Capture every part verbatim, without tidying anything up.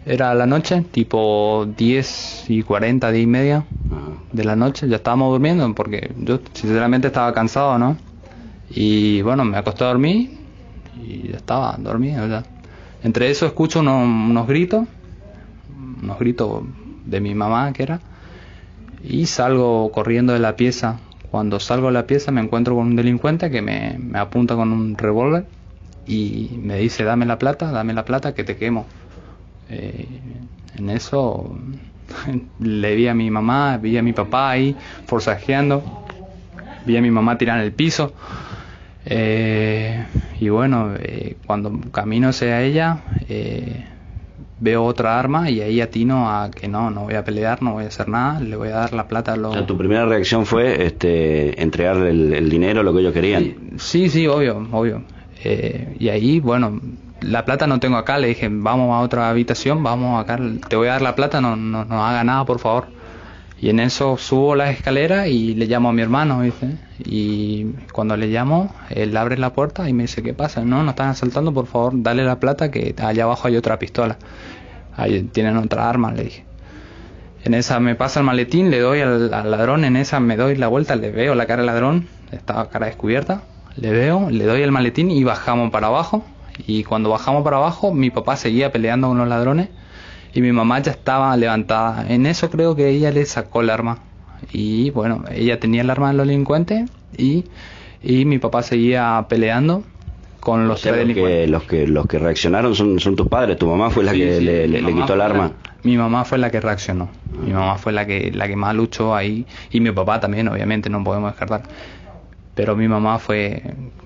Era la noche, tipo diez y cuarenta, diez y media de la noche. Ya estábamos durmiendo porque yo sinceramente estaba cansado, ¿no? Y bueno, me acosté a dormir y ya estaba dormido ya. Entre eso escucho unos, unos gritos, unos gritos de mi mamá que era, y salgo corriendo de la pieza. Cuando salgo de la pieza me encuentro con un delincuente que me, me apunta con un revólver y me dice: dame la plata, dame la plata que te quemo. Eh, en eso le vi a mi mamá, vi a mi papá ahí forcejeando, vi a mi mamá tirada en el piso. Eh, y bueno, eh, cuando camino hacia ella, eh, veo otra arma y ahí atino a que no, no voy a pelear, no voy a hacer nada, le voy a dar la plata a los... O sea, tu primera reacción fue este, entregarle el, el dinero, lo que ellos querían. Sí, sí, obvio, obvio. Eh, y ahí, bueno, la plata no tengo acá, le dije: vamos a otra habitación, vamos acá, te voy a dar la plata, no, no, no haga nada, por favor. Y en eso subo las escaleras y le llamo a mi hermano, ¿viste? Y cuando le llamo, él abre la puerta y me dice: ¿qué pasa? No, no están asaltando, por favor, dale la plata que allá abajo hay otra pistola. Ahí tienen otra arma, le dije. En esa me pasa el maletín, le doy al, al ladrón, en esa me doy la vuelta, le veo la cara del ladrón, estaba cara descubierta, le veo, le doy el maletín y bajamos para abajo. Y cuando bajamos para abajo, mi papá seguía peleando con los ladrones y mi mamá ya estaba levantada. En eso creo que ella le sacó el arma. Y bueno, ella tenía el arma de los delincuentes y, y mi papá seguía peleando con los o sea, tres los delincuentes. Que, los, que, los que reaccionaron son, son tus padres, tu mamá fue la Sí, que sí, le, le, le quitó el arma. La, mi mamá fue la que reaccionó. Mi mamá fue la que, la que más luchó ahí. Y mi papá también, obviamente, no podemos descartar. Pero mi mamá fue,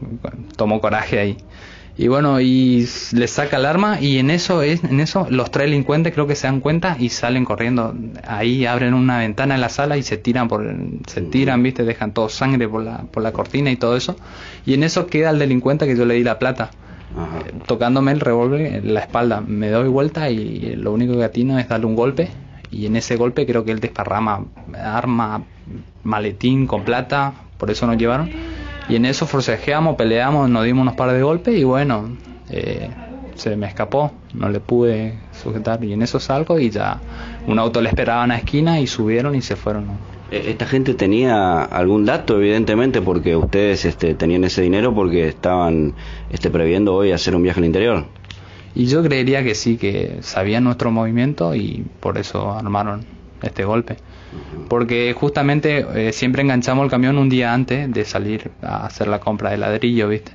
tomó coraje ahí. Y bueno, y le saca el arma y en eso es en eso los tres delincuentes creo que se dan cuenta y salen corriendo. Ahí abren una ventana en la sala y se tiran por se tiran, ¿viste? Dejan todo sangre por la por la cortina y todo eso. Y en eso queda el delincuente que yo le di la plata. Eh, tocándome el revólver en la espalda. Me doy vuelta y lo único que atino es darle un golpe y en ese golpe creo que él desparrama arma, maletín con plata, por eso nos llevaron. Y en eso forcejeamos, peleamos, nos dimos unos par de golpes y bueno, eh, se me escapó, no le pude sujetar. Y en eso salgo y ya un auto le esperaba en la esquina y subieron y se fueron. ¿Esta gente tenía algún dato, evidentemente, porque ustedes este, tenían ese dinero porque estaban este, previendo hoy hacer un viaje al interior? Y yo creería que sí, que sabían nuestro movimiento y por eso armaron este golpe. Porque justamente eh, siempre enganchamos el camión un día antes de salir a hacer la compra de ladrillo, ¿viste?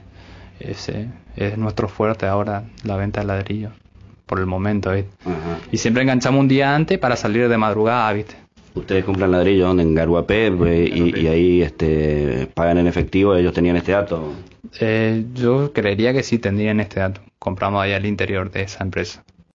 Ese es nuestro fuerte ahora, la venta de ladrillo, por el momento, ¿viste? Uh-huh. Y siempre enganchamos un día antes para salir de madrugada, ¿viste? Ustedes compran ladrillo ¿dónde? En Garuapé, eh, y, y ahí este, pagan en efectivo. ¿Ellos tenían este dato? Eh, yo creería que sí tendrían este dato. Compramos allá al interior de esa empresa.